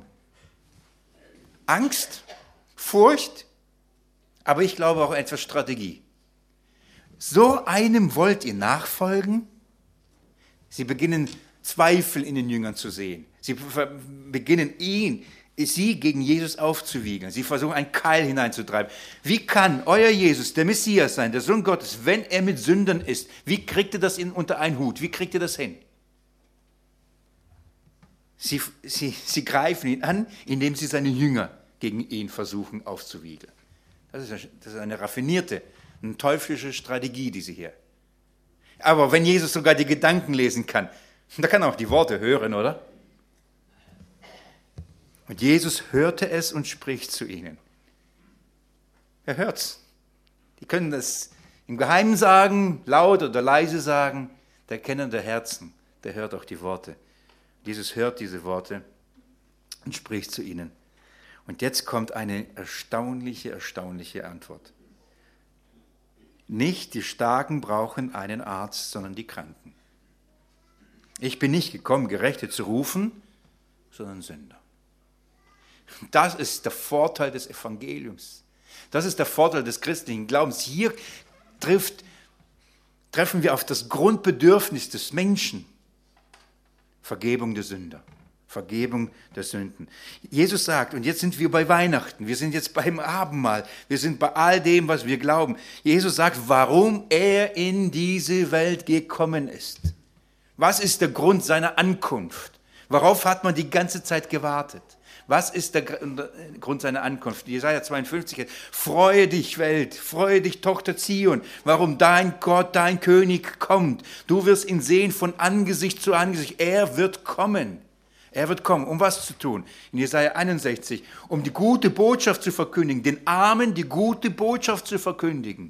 Angst? Furcht? Aber ich glaube auch etwas Strategie. So einem wollt ihr nachfolgen? Sie beginnen Zweifel in den Jüngern zu sehen. Sie beginnen sie gegen Jesus aufzuwiegeln. Sie versuchen einen Keil hineinzutreiben. Wie kann euer Jesus der Messias sein, der Sohn Gottes, wenn er mit Sündern ist? Wie kriegt ihr das unter einen Hut? Wie kriegt ihr das hin? Sie greifen ihn an, indem sie seine Jünger gegen ihn versuchen aufzuwiegeln. Das ist eine raffinierte, eine teuflische Strategie, diese hier. Aber wenn Jesus sogar die Gedanken lesen kann, da kann er auch die Worte hören, oder? Und Jesus hörte es und spricht zu ihnen. Er hört's. Die können das im Geheimen sagen, laut oder leise sagen. Der Kenner der Herzen, der hört auch die Worte. Jesus hört diese Worte und spricht zu ihnen. Und jetzt kommt eine erstaunliche Antwort. Nicht die Starken brauchen einen Arzt, sondern die Kranken. Ich bin nicht gekommen, Gerechte zu rufen, sondern Sünder. Das ist der Vorteil des Evangeliums. Das ist der Vorteil des christlichen Glaubens. Hier treffen wir auf das Grundbedürfnis des Menschen. Vergebung der Sünder. Vergebung der Sünden. Jesus sagt, und jetzt sind wir bei Weihnachten, wir sind jetzt beim Abendmahl, wir sind bei all dem, was wir glauben. Jesus sagt, warum er in diese Welt gekommen ist. Was ist der Grund seiner Ankunft? Worauf hat man die ganze Zeit gewartet? Was ist der Grund seiner Ankunft? Jesaja 52, freue dich Welt, freue dich Tochter Zion, warum dein Gott, dein König kommt. Du wirst ihn sehen von Angesicht zu Angesicht, er wird kommen. Er wird kommen, um was zu tun? In Jesaja 61, um die gute Botschaft zu verkündigen, den Armen die gute Botschaft zu verkündigen.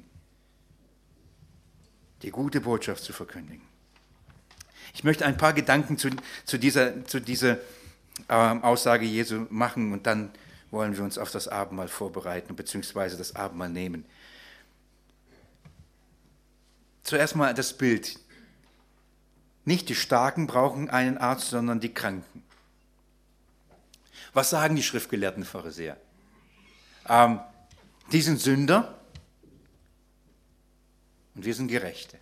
Die gute Botschaft zu verkündigen. Ich möchte ein paar Gedanken zu dieser Aussage Jesu machen und dann wollen wir uns auf das Abendmahl vorbereiten bzw. das Abendmahl nehmen. Zuerst mal das Bild. Nicht die Starken brauchen einen Arzt, sondern die Kranken. Was sagen die schriftgelehrten Pharisäer? Die sind Sünder und wir sind Gerechte.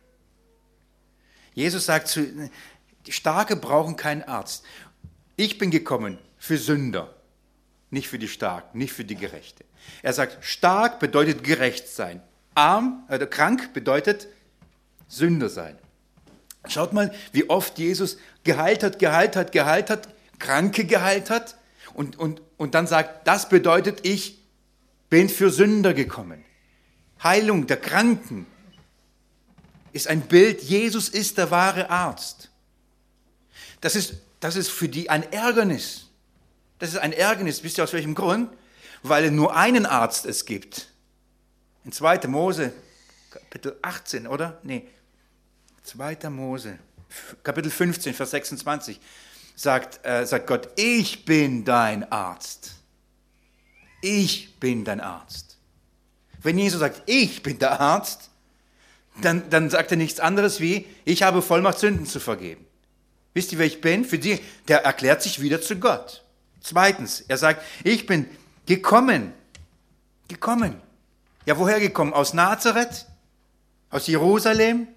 Jesus sagt, die Starke brauchen keinen Arzt. Ich bin gekommen für Sünder, nicht für die Starken, nicht für die Gerechte. Er sagt, stark bedeutet gerecht sein. Krank bedeutet Sünder sein. Schaut mal, wie oft Jesus geheilt hat, Kranke geheilt hat und dann sagt, das bedeutet, ich bin für Sünder gekommen. Heilung der Kranken ist ein Bild, Jesus ist der wahre Arzt. Das ist für die ein Ärgernis. Das ist ein Ärgernis, wisst ihr aus welchem Grund? Weil nur einen Arzt es gibt. In 2. Mose, Kapitel 18, oder? Nee, 2. Mose, Kapitel 15, Vers 26, sagt Gott, ich bin dein Arzt. Ich bin dein Arzt. Wenn Jesus sagt, ich bin der Arzt, dann sagt er nichts anderes wie, ich habe Vollmacht, Sünden zu vergeben. Wisst ihr, wer ich bin? Für die, der erklärt sich wieder zu Gott. Zweitens, er sagt, ich bin gekommen. Gekommen. Ja, woher gekommen? Aus Nazareth? Aus Jerusalem?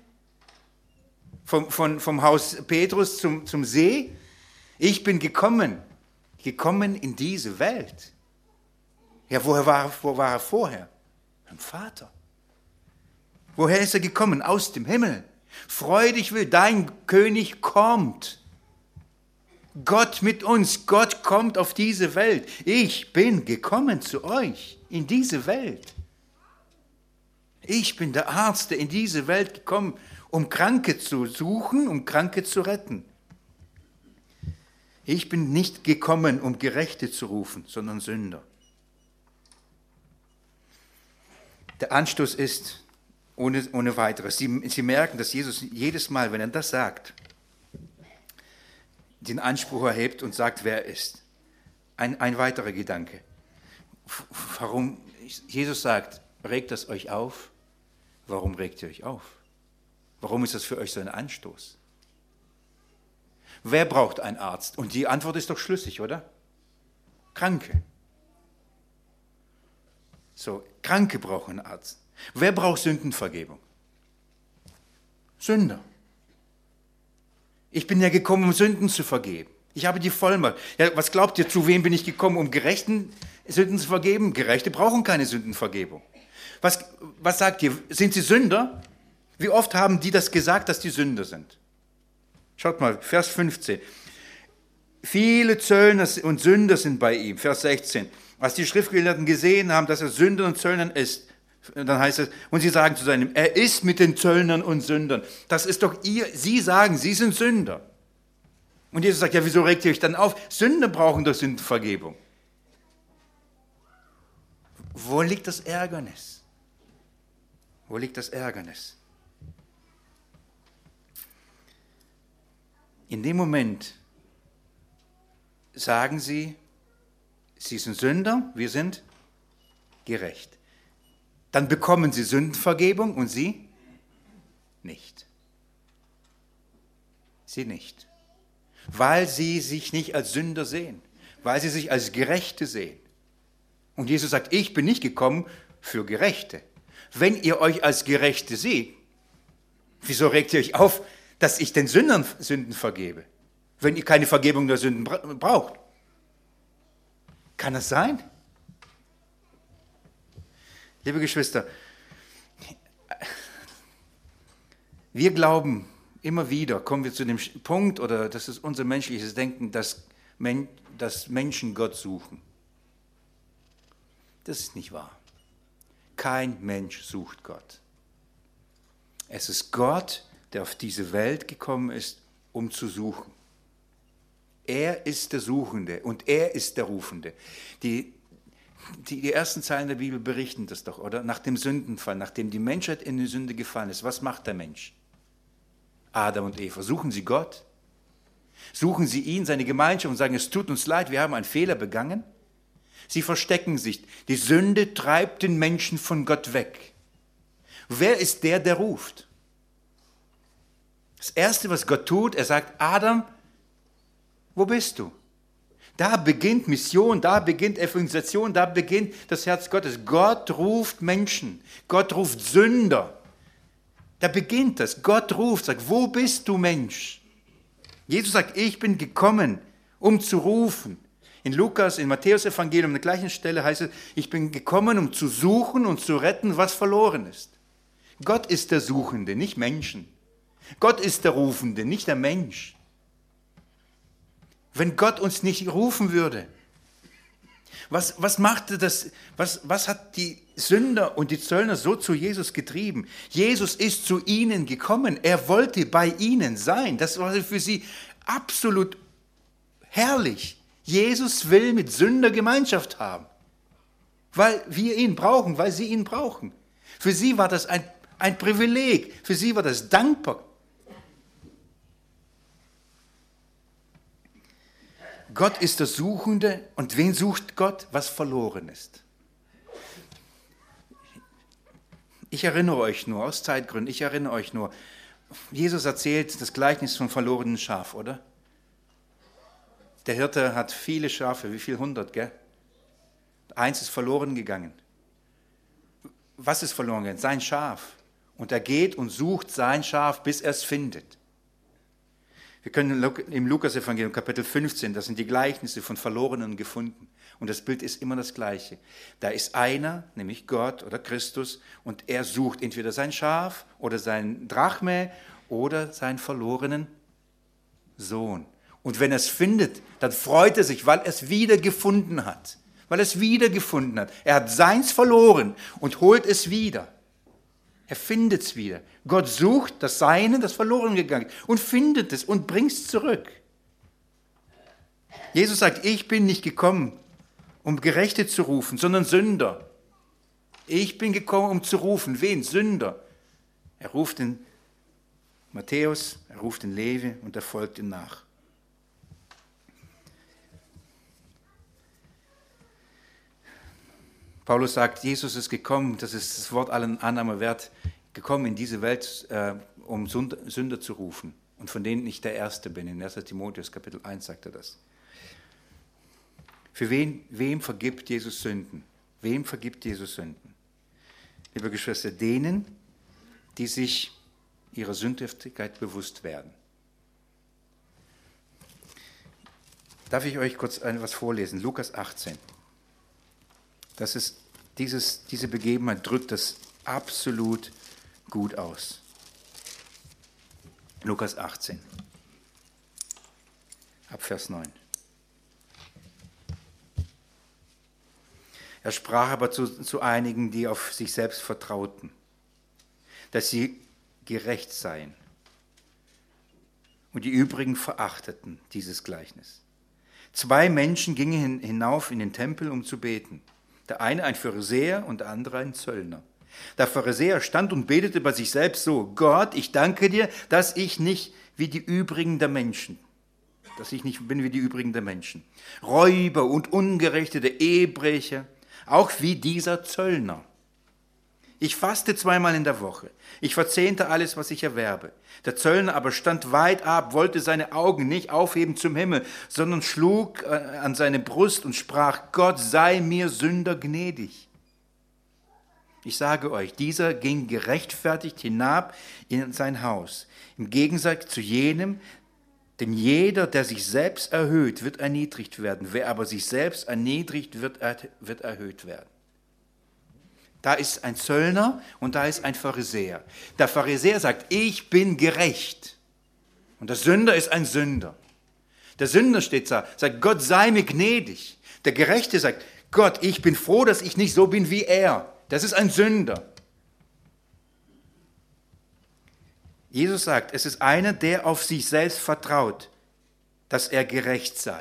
Vom Haus Petrus zum See? Ich bin gekommen in diese Welt. Ja, wo war er vorher? Beim Vater. Woher ist er gekommen? Aus dem Himmel. Freu dich will, dein König kommt. Gott mit uns, Gott kommt auf diese Welt. Ich bin gekommen zu euch in diese Welt. Ich bin der Arzt, der in diese Welt gekommen ist, um Kranke zu suchen, um Kranke zu retten. Ich bin nicht gekommen, um Gerechte zu rufen, sondern Sünder. Der Anstoß ist ohne weiteres. Sie merken, dass Jesus jedes Mal, wenn er das sagt, den Anspruch erhebt und sagt, wer er ist. Ein weiterer Gedanke. Warum Jesus sagt, regt das euch auf? Warum regt ihr euch auf? Warum ist das für euch so ein Anstoß? Wer braucht einen Arzt? Und die Antwort ist doch schlüssig, oder? Kranke. So, Kranke brauchen einen Arzt. Wer braucht Sündenvergebung? Sünder. Ich bin ja gekommen, um Sünden zu vergeben. Ich habe die Vollmacht. Ja, was glaubt ihr, zu wem bin ich gekommen, um Gerechten Sünden zu vergeben? Gerechte brauchen keine Sündenvergebung. Was sagt ihr? Sind sie Sünder? Wie oft haben die das gesagt, dass die Sünder sind? Schaut mal, Vers 15. Viele Zöllner und Sünder sind bei ihm. Vers 16. Als die Schriftgelehrten gesehen haben, dass er Sünder und Zöllnern ist, dann heißt es, und sie sagen zu seinem, er ist mit den Zöllnern und Sündern. Das ist doch sie sagen, sie sind Sünder. Und Jesus sagt, ja, wieso regt ihr euch dann auf? Sünder brauchen doch Sündenvergebung. Wo liegt das Ärgernis? Wo liegt das Ärgernis? In dem Moment sagen sie sind Sünder, wir sind gerecht. Dann bekommen sie Sündenvergebung und sie nicht. Sie nicht. Weil sie sich nicht als Sünder sehen, weil sie sich als Gerechte sehen. Und Jesus sagt, ich bin nicht gekommen für Gerechte. Wenn ihr euch als Gerechte seht, wieso regt ihr euch auf, dass ich den Sündern Sünden vergebe, wenn ihr keine Vergebung der Sünden braucht? Kann das sein? Liebe Geschwister, wir glauben immer wieder, kommen wir zu dem Punkt, oder das ist unser menschliches Denken, dass Menschen Gott suchen. Das ist nicht wahr. Kein Mensch sucht Gott. Es ist Gott, der auf diese Welt gekommen ist, um zu suchen. Er ist der Suchende und er ist der Rufende. Die ersten Zeilen der Bibel berichten das doch, oder? Nach dem Sündenfall, nachdem die Menschheit in die Sünde gefallen ist, was macht der Mensch? Adam und Eva, suchen sie Gott? Suchen sie ihn, seine Gemeinschaft und sagen, es tut uns leid, wir haben einen Fehler begangen? Sie verstecken sich. Die Sünde treibt den Menschen von Gott weg. Wer ist der ruft? Das Erste, was Gott tut, er sagt, Adam, wo bist du? Da beginnt Mission, da beginnt Evangelisation, da beginnt das Herz Gottes. Gott ruft Menschen, Gott ruft Sünder. Da beginnt das. Gott ruft, sagt, wo bist du, Mensch? Jesus sagt, ich bin gekommen, um zu rufen. In Lukas, in Matthäus Evangelium, an der gleichen Stelle heißt es, ich bin gekommen, um zu suchen und zu retten, was verloren ist. Gott ist der Suchende, nicht Menschen. Gott ist der Rufende, nicht der Mensch. Wenn Gott uns nicht rufen würde, was machte das, was hat die Sünder und die Zöllner so zu Jesus getrieben? Jesus ist zu ihnen gekommen, er wollte bei ihnen sein. Das war für sie absolut herrlich. Jesus will mit Sünder Gemeinschaft haben, weil wir ihn brauchen, weil sie ihn brauchen. Für sie war das ein Privileg, für sie war das dankbar. Gott ist der Suchende und wen sucht Gott? Was verloren ist. Ich erinnere euch nur, aus Zeitgründen, Jesus erzählt das Gleichnis vom verlorenen Schaf, oder? Der Hirte hat viele Schafe, wie viel? 100, gell? Eins ist verloren gegangen. Was ist verloren gegangen? Sein Schaf. Und er geht und sucht sein Schaf, bis er es findet. Wir können im Lukas-Evangelium, Kapitel 15, das sind die Gleichnisse von Verlorenen gefunden. Und das Bild ist immer das Gleiche. Da ist einer, nämlich Gott oder Christus, und er sucht entweder sein Schaf oder sein Drachme oder seinen verlorenen Sohn. Und wenn er es findet, dann freut er sich, weil er es wieder gefunden hat. Er hat seins verloren und holt es wieder. Er findet es wieder. Gott sucht das Seine, das verloren gegangen ist, und findet es und bringt es zurück. Jesus sagt, ich bin nicht gekommen, um Gerechte zu rufen, sondern Sünder. Ich bin gekommen, um zu rufen. Wen? Sünder. Er ruft den Matthäus, er ruft den Levi und er folgt ihm nach. Paulus sagt, Jesus ist gekommen, das ist das Wort allen Annahme wert, gekommen in diese Welt, um Sünder zu rufen. Und von denen ich der Erste bin. In 1. Timotheus Kapitel 1 sagt er das. Für wem vergibt Jesus Sünden? Wem vergibt Jesus Sünden? Liebe Geschwister, denen, die sich ihrer Sündhaftigkeit bewusst werden. Darf ich euch kurz etwas vorlesen? Lukas 18. Das ist diese Begebenheit drückt das absolut gut aus. Lukas 18, ab Vers 9. Er sprach aber zu einigen, die auf sich selbst vertrauten, dass sie gerecht seien. Und die übrigen verachteten dieses Gleichnis. 2 Menschen gingen hinauf in den Tempel, um zu beten. Der eine ein Pharisäer und der andere ein Zöllner. Der Pharisäer stand und betete bei sich selbst so: Gott, ich danke dir, dass ich nicht wie die übrigen der Menschen, Räuber und Ungerechte, Ehebrecher, auch wie dieser Zöllner. Ich faste 2-mal in der Woche. Ich verzehnte alles, was ich erwerbe. Der Zöllner aber stand weit ab, wollte seine Augen nicht aufheben zum Himmel, sondern schlug an seine Brust und sprach: Gott sei mir Sünder gnädig. Ich sage euch, dieser ging gerechtfertigt hinab in sein Haus. Im Gegensatz zu jenem, denn jeder, der sich selbst erhöht, wird erniedrigt werden. Wer aber sich selbst erniedrigt, wird erhöht werden. Da ist ein Zöllner und da ist ein Pharisäer. Der Pharisäer sagt, ich bin gerecht. Und der Sünder ist ein Sünder. Der Sünder steht da, sagt, Gott sei mir gnädig. Der Gerechte sagt, Gott, ich bin froh, dass ich nicht so bin wie er. Das ist ein Sünder. Jesus sagt, es ist einer, der auf sich selbst vertraut. dass er gerecht sei.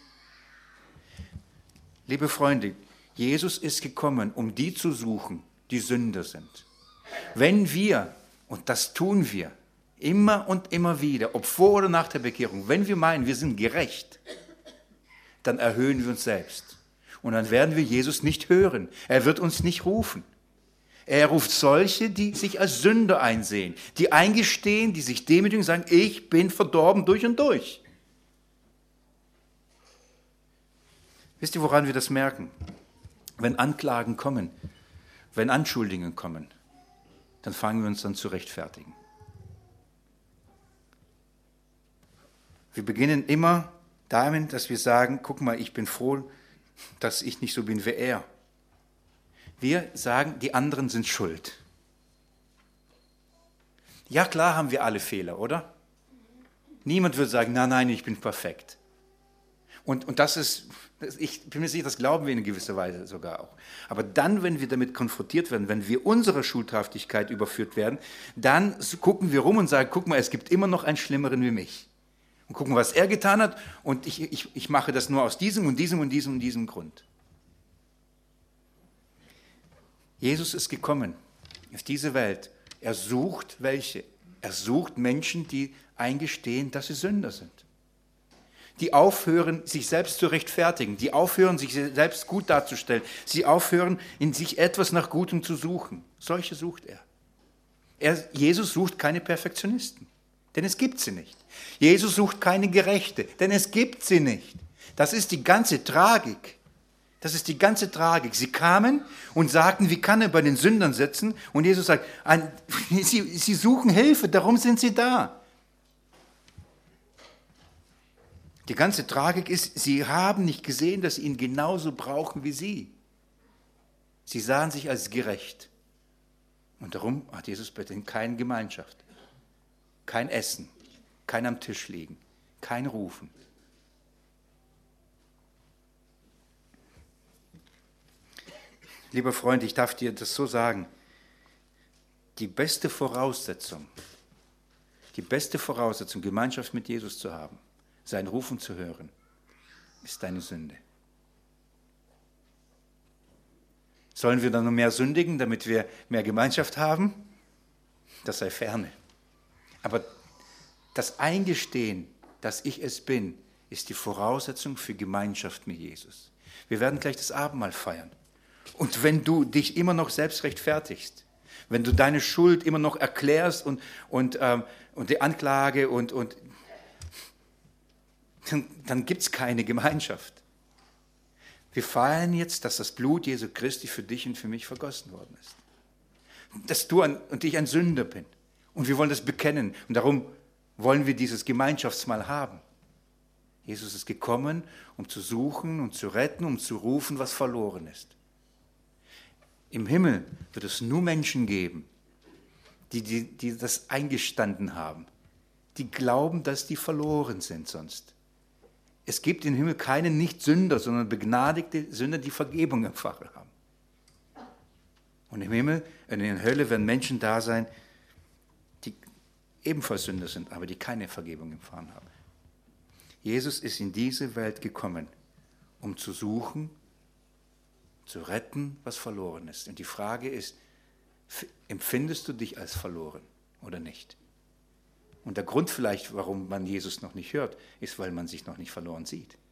Liebe Freunde, Jesus ist gekommen, um die zu suchen, die Sünder sind. Wenn wir, und das tun wir, immer und immer wieder, ob vor oder nach der Bekehrung, wenn wir meinen, wir sind gerecht, dann erhöhen wir uns selbst. Und dann werden wir Jesus nicht hören. Er wird uns nicht rufen. Er ruft solche, die sich als Sünder einsehen, die eingestehen, die sich demütigen und sagen, ich bin verdorben durch und durch. Wisst ihr, woran wir das merken? Wenn Anklagen kommen, wenn Anschuldigungen kommen, dann fangen wir uns dann zu rechtfertigen. Wir beginnen immer damit, dass wir sagen, guck mal, ich bin froh, dass ich nicht so bin wie er. Wir sagen, die anderen sind schuld. Ja, klar haben wir alle Fehler, oder? Niemand würde sagen, nein, ich bin perfekt. Und das ist, ich bin mir sicher, das glauben wir in gewisser Weise sogar auch. Aber dann, wenn wir damit konfrontiert werden, wenn wir unserer Schuldhaftigkeit überführt werden, dann gucken wir rum und sagen, guck mal, es gibt immer noch einen Schlimmeren wie mich. Und gucken, was er getan hat, und ich mache das nur aus diesem und diesem und diesem und diesem Grund. Jesus ist gekommen auf diese Welt. Er sucht welche? Er sucht Menschen, die eingestehen, dass sie Sünder sind. Die aufhören, sich selbst zu rechtfertigen, die aufhören, sich selbst gut darzustellen, sie aufhören, in sich etwas nach Gutem zu suchen. Solche sucht er. Jesus sucht keine Perfektionisten, denn es gibt sie nicht. Jesus sucht keine Gerechte, denn es gibt sie nicht. Das ist die ganze Tragik. Das ist die ganze Tragik. Sie kamen und sagten, wie kann er bei den Sündern sitzen? Und Jesus sagt, sie suchen Hilfe, darum sind sie da. Die ganze Tragik ist, sie haben nicht gesehen, dass sie ihn genauso brauchen wie sie. Sie sahen sich als gerecht. Und darum hat Jesus bei denen keine Gemeinschaft, kein Essen, kein am Tisch liegen, kein Rufen. Lieber Freund, ich darf dir das so sagen, die beste Voraussetzung, Gemeinschaft mit Jesus zu haben, sein Rufen zu hören, ist deine Sünde. Sollen wir dann noch mehr sündigen, damit wir mehr Gemeinschaft haben? Das sei ferne. Aber das Eingestehen, dass ich es bin, ist die Voraussetzung für Gemeinschaft mit Jesus. Wir werden gleich das Abendmahl feiern. Und wenn du dich immer noch selbst rechtfertigst, wenn du deine Schuld immer noch erklärst und die Anklage dann gibt es keine Gemeinschaft. Wir feiern jetzt, dass das Blut Jesu Christi für dich und für mich vergossen worden ist. Dass du und ich ein Sünder bin. Und wir wollen das bekennen. Und darum wollen wir dieses Gemeinschaftsmahl haben. Jesus ist gekommen, um zu suchen und zu retten, um zu rufen, was verloren ist. Im Himmel wird es nur Menschen geben, die das eingestanden haben, die glauben, dass die verloren sind sonst. Es gibt im Himmel keine Nicht-Sünder, sondern begnadigte Sünder, die Vergebung empfangen haben. Und im Himmel, in der Hölle werden Menschen da sein, die ebenfalls Sünder sind, aber die keine Vergebung empfangen haben. Jesus ist in diese Welt gekommen, um zu suchen, zu retten, was verloren ist. Und die Frage ist, empfindest du dich als verloren oder nicht? Und der Grund vielleicht, warum man Jesus noch nicht hört, ist, weil man sich noch nicht verloren sieht.